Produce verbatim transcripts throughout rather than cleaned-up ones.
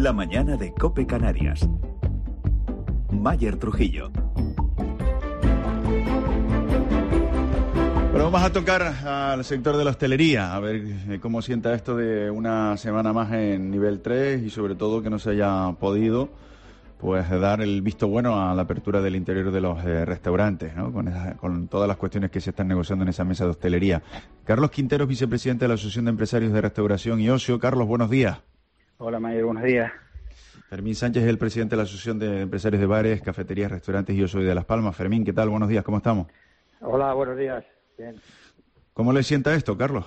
La mañana de COPE Canarias. Maier Trujillo. Bueno, vamos a tocar al sector de la hostelería, a ver cómo sienta esto de una semana más en nivel tres y sobre todo que no se haya podido pues dar el visto bueno a la apertura del interior de los eh, restaurantes, ¿no? Con, esa, con todas las cuestiones que se están negociando en esa mesa de hostelería. Carlos Quinteros, vicepresidente de la Asociación de Empresarios de Restauración y Ocio. Carlos, buenos días. Hola, Maier, buenos días. Fermín Sánchez es el presidente de la Asociación de Empresarios de Bares, Cafeterías, Restaurantes y Ocio de Las Palmas. Fermín, ¿qué tal? Buenos días, ¿cómo estamos? Hola, buenos días. Bien. ¿Cómo le sienta esto, Carlos?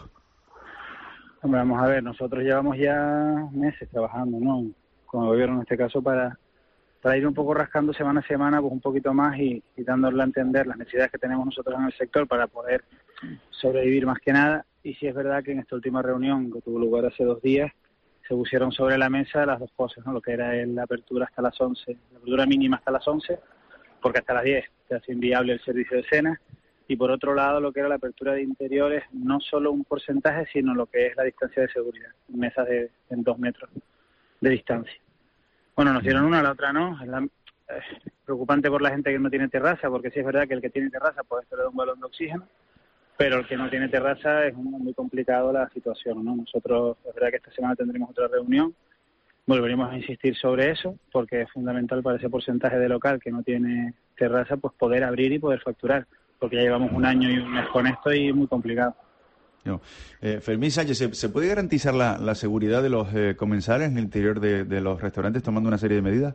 Hombre, vamos a ver, nosotros llevamos ya meses trabajando, ¿no? Con el gobierno en este caso para, para ir un poco rascando semana a semana, pues un poquito más y, y dándole a entender las necesidades que tenemos nosotros en el sector para poder sobrevivir más que nada. Y sí es verdad que en esta última reunión que tuvo lugar hace dos días se pusieron sobre la mesa las dos cosas, ¿no? Lo que era la apertura hasta las once, la apertura mínima hasta las once, porque hasta las diez se hace inviable el servicio de cena. Y por otro lado, lo que era la apertura de interiores, no solo un porcentaje, sino lo que es la distancia de seguridad, mesas de en dos metros de distancia. Bueno, nos dieron una, la otra no. Es la, eh, preocupante por la gente que no tiene terraza, porque sí es verdad que el que tiene terraza puede estar de un balón de oxígeno, pero el que no tiene terraza es muy complicado la situación, ¿no? Nosotros, es verdad que esta semana tendremos otra reunión, volveremos a insistir sobre eso, porque es fundamental para ese porcentaje de local que no tiene terraza, pues poder abrir y poder facturar, porque ya llevamos un año y un mes con esto y es muy complicado. No. Eh, Fermín Sánchez, ¿se, ¿se puede garantizar la, la seguridad de los eh, comensales en el interior de, de los restaurantes tomando una serie de medidas?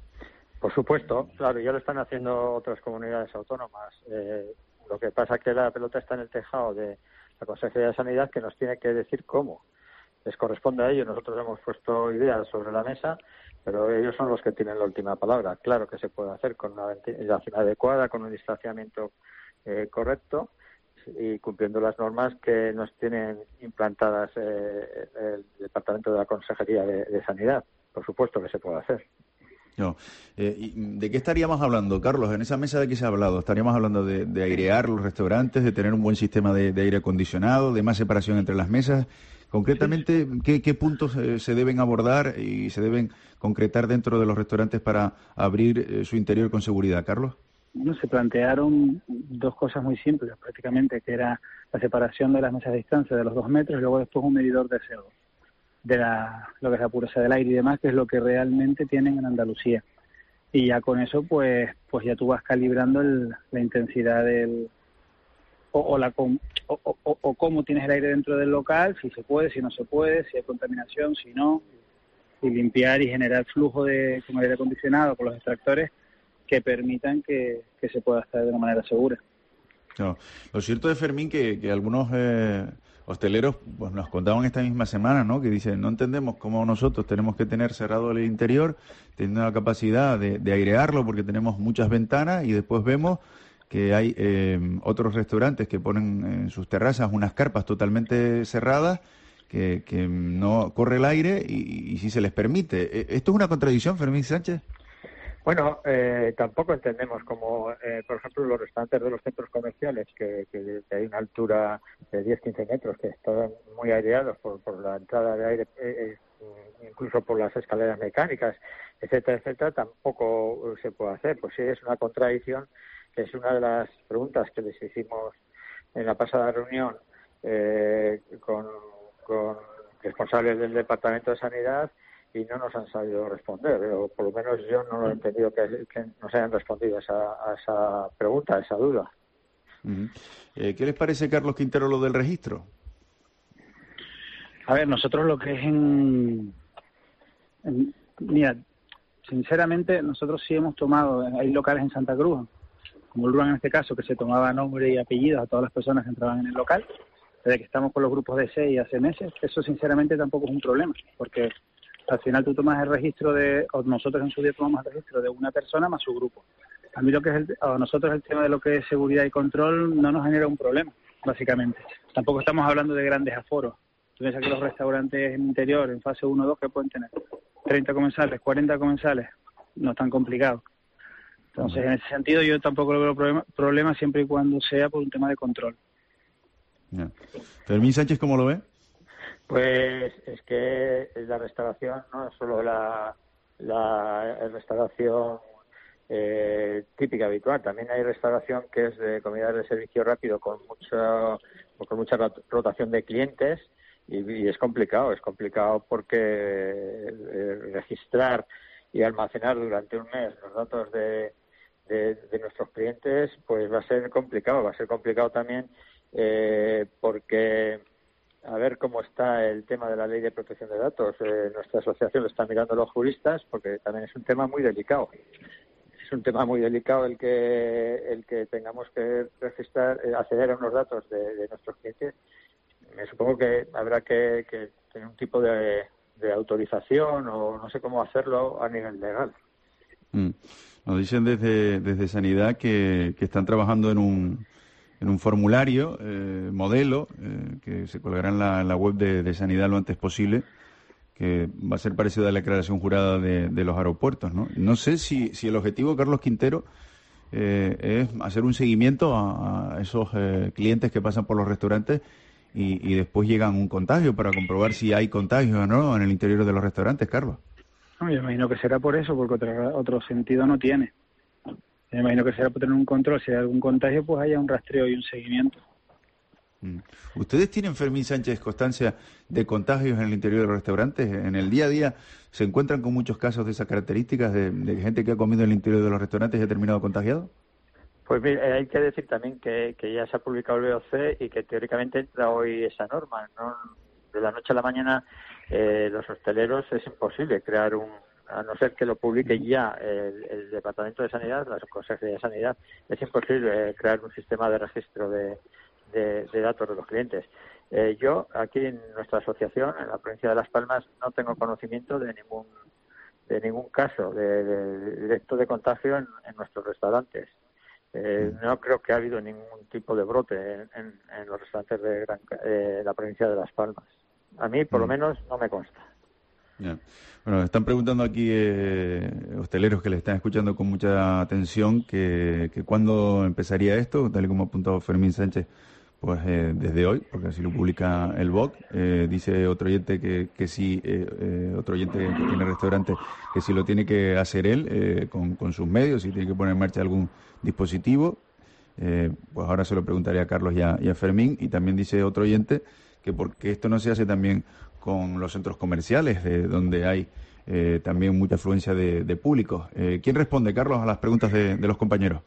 Por supuesto, claro, ya lo están haciendo otras comunidades autónomas. Eh, lo que pasa es que la pelota está en el tejado de la Consejería de Sanidad, que nos tiene que decir cómo. Les corresponde a ellos. Nosotros hemos puesto ideas sobre la mesa, pero ellos son los que tienen la última palabra. Claro que se puede hacer con una ventilación adecuada, con un distanciamiento eh, correcto y cumpliendo las normas que nos tienen implantadas eh, el Departamento de la Consejería de, de Sanidad. Por supuesto que se puede hacer. No. Eh, ¿y ¿De qué estaríamos hablando, Carlos? En esa mesa de qué se ha hablado. ¿Estaríamos hablando de, de airear los restaurantes, de tener un buen sistema de, de aire acondicionado, de más separación entre las mesas? Concretamente, ¿qué, qué puntos eh, se deben abordar y se deben concretar dentro de los restaurantes para abrir eh, su interior con seguridad, Carlos? Bueno, se plantearon dos cosas muy simples, prácticamente, que era la separación de las mesas de distancia de los dos metros y luego después un medidor de C O dos, de la, lo que es la pureza del aire y demás, que es lo que realmente tienen en Andalucía. Y ya con eso, pues pues ya tú vas calibrando el, la intensidad del... O, o, la, o, o, o cómo tienes el aire dentro del local, si se puede, si no se puede, si hay contaminación, si no, y limpiar y generar flujo de con aire acondicionado, con los extractores, que permitan que, que se pueda estar de una manera segura. No. Lo cierto es, Fermín, que, que algunos eh, hosteleros pues nos contaban esta misma semana, ¿no? Que dicen, no entendemos cómo nosotros tenemos que tener cerrado el interior, teniendo la capacidad de, de airearlo porque tenemos muchas ventanas y después vemos que hay eh, otros restaurantes que ponen en sus terrazas unas carpas totalmente cerradas que, que no corre el aire y, y si se les permite. ¿Esto es una contradicción, Fermín Sánchez? Bueno, eh, tampoco entendemos como, eh, por ejemplo, los restaurantes de los centros comerciales, que, que, que hay una altura de diez a quince metros, que están muy aireados por, por la entrada de aire, eh, incluso por las escaleras mecánicas, etcétera, etcétera, tampoco se puede hacer. Pues sí, es una contradicción, que es una de las preguntas que les hicimos en la pasada reunión eh, con, con responsables del Departamento de Sanidad, y no nos han sabido responder, o por lo menos yo no lo he entendido que, que nos hayan respondido a esa, a esa pregunta, a esa duda. Uh-huh. Eh, ¿Qué les parece, Carlos Quintero, lo del registro? A ver, nosotros lo que es en... en mira, sinceramente, nosotros sí hemos tomado, hay locales en Santa Cruz, como el Ruan en este caso, que se tomaba nombre y apellidos a todas las personas que entraban en el local, desde que estamos con los grupos de seis hace meses. Eso sinceramente tampoco es un problema, porque al final tú tomas el registro de, o nosotros en su día tomamos el registro de una persona más su grupo. A mí lo que es el, a nosotros el tema de lo que es seguridad y control no nos genera un problema, básicamente. Tampoco estamos hablando de grandes aforos. Tú piensas que los restaurantes en interior, en fase uno o dos, que pueden tener treinta comensales, cuarenta comensales, no es tan complicado. Entonces, en ese sentido, yo tampoco lo veo problema, problema siempre y cuando sea por un tema de control. Yeah. Fermín Sánchez, ¿cómo lo ve? Pues es que la restauración no es solo la, la restauración eh, típica, habitual. También hay restauración que es de comida de servicio rápido con mucha, con mucha rotación de clientes y, y es complicado. Es complicado porque eh, registrar y almacenar durante un mes los datos de, de, de nuestros clientes pues va a ser complicado. Va a ser complicado también eh, porque... a ver cómo está el tema de la ley de protección de datos. Eh, nuestra asociación lo está mirando los juristas porque también es un tema muy delicado. Es un tema muy delicado el que el que tengamos que registrar, eh, acceder a unos datos de, de nuestros clientes. Me supongo que habrá que, que tener un tipo de, de autorización o no sé cómo hacerlo a nivel legal. Mm. Nos dicen desde, desde Sanidad que, que están trabajando en un... en un formulario, eh, modelo, eh, que se colgará en la, en la web de, de Sanidad lo antes posible, que va a ser parecido a la declaración jurada de, de los aeropuertos, ¿no? No sé si, si el objetivo, Carlos Quintero, eh, es hacer un seguimiento a, a esos eh, clientes que pasan por los restaurantes y, y después llegan un contagio para comprobar si hay contagio o no en el interior de los restaurantes, Carlos. No, yo imagino que será por eso, porque otro, otro sentido no tiene. Me imagino que será por tener un control. Si hay algún contagio, pues haya un rastreo y un seguimiento. ¿Ustedes tienen, Fermín Sánchez, constancia de contagios en el interior de los restaurantes? ¿En el día a día se encuentran con muchos casos de esas características de, de gente que ha comido en el interior de los restaurantes y ha terminado contagiado? Pues mira, hay que decir también que, que ya se ha publicado el B O C y que teóricamente entra hoy esa norma, ¿no? De la noche a la mañana eh, los hosteleros es imposible crear un... a no ser que lo publique ya el, el Departamento de Sanidad, la Consejería de Sanidad, es imposible crear un sistema de registro de, de, de datos de los clientes. Eh, yo, aquí en nuestra asociación, en la provincia de Las Palmas, no tengo conocimiento de ningún de ningún caso de, de directo de contagio en, en nuestros restaurantes. Eh, no creo que ha habido ningún tipo de brote en, en, en los restaurantes de Gran, eh, la provincia de Las Palmas. A mí, por lo menos, no me consta. Yeah. Bueno, están preguntando aquí eh, hosteleros que le están escuchando con mucha atención que, que cuándo empezaría esto, tal y como ha apuntado Fermín Sánchez, pues eh, desde hoy, porque así lo publica el B O C. Eh, dice otro oyente que, que sí, eh, eh, otro oyente que tiene restaurante, que si lo tiene que hacer él eh, con, con sus medios, si tiene que poner en marcha algún dispositivo. Eh, pues ahora se lo preguntaría a Carlos y a, y a Fermín. Y también dice otro oyente que porque esto no se hace también con los centros comerciales, de donde hay eh, también mucha afluencia de, de público. Eh, ¿Quién responde, Carlos, a las preguntas de, de los compañeros?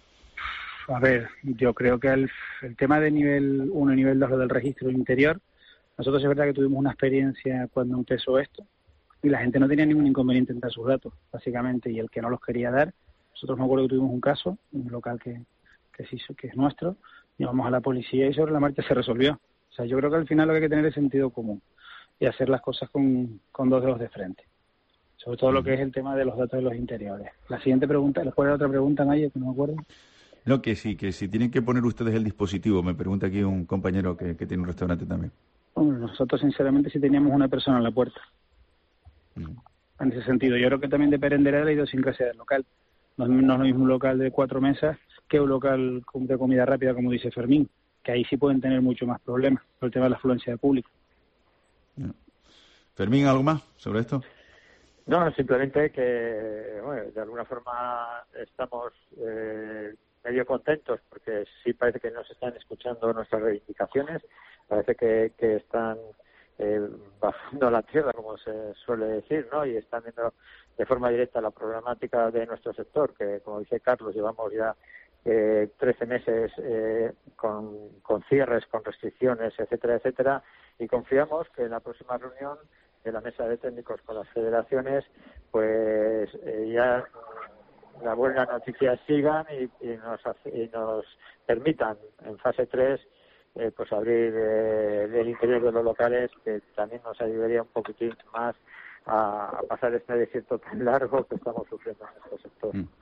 A ver, yo creo que el, el tema de nivel uno y nivel dos, lo del registro interior, nosotros es verdad que tuvimos una experiencia cuando empezó esto y la gente no tenía ningún inconveniente en dar sus datos, básicamente, y el que no los quería dar, nosotros me acuerdo que tuvimos un caso, en un local que, que, se hizo, que es nuestro, llevamos a la policía y sobre la marcha se resolvió. O sea, yo creo que al final lo que hay que tener es sentido común y hacer las cosas con, con dos dedos de frente. Sobre todo lo que es el tema de los datos de los interiores. La siguiente pregunta, ¿cuál era otra pregunta, Maya, que no me acuerdo? No, que sí, que si tienen que poner ustedes el dispositivo, me pregunta aquí un compañero que, que tiene un restaurante también. Bueno, nosotros sinceramente sí teníamos una persona en la puerta. Mm. En ese sentido, yo creo que también dependerá de la idiosincrasia del local. No, no es lo mismo un local de cuatro mesas que un local de comida rápida, como dice Fermín, que ahí sí pueden tener mucho más problemas por el tema de la afluencia de público. No. Fermín, ¿algo más sobre esto? No, simplemente que, bueno, de alguna forma estamos eh, medio contentos porque sí parece que nos están escuchando nuestras reivindicaciones, parece que, que están eh, bajando a la tierra, como se suele decir, ¿no? Y están viendo de forma directa la problemática de nuestro sector, que, como dice Carlos, llevamos ya eh, trece meses eh, con, con cierres, con restricciones, etcétera, etcétera, y confiamos que en la próxima reunión de la mesa de técnicos con las federaciones, pues eh, ya las buenas noticias sigan y, y, nos, y nos permitan en fase tres eh, pues abrir eh, el interior de los locales, que también nos ayudaría un poquitín más a, a pasar este desierto tan largo que estamos sufriendo en nuestro sector. Mm.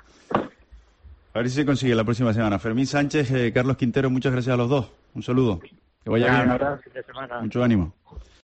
A ver si se consigue la próxima semana. Fermín Sánchez, eh, Carlos Quintero, muchas gracias a los dos. Un saludo. Que vaya ya, bien. ahora, fin de semana. Mucho ánimo.